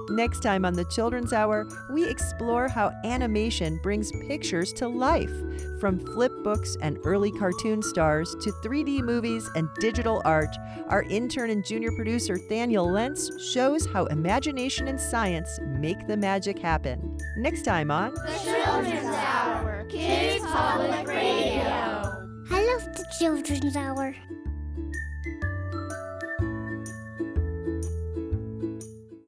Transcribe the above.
Next time on the Children's Hour, we explore how animation brings pictures to life. From flip books and early cartoon stars to 3D movies and digital art, our intern and junior producer Thaniel Lentz shows how imagination and science make the magic happen. Next time on The Children's Hour, Kids Public Radio. I love the Children's Hour.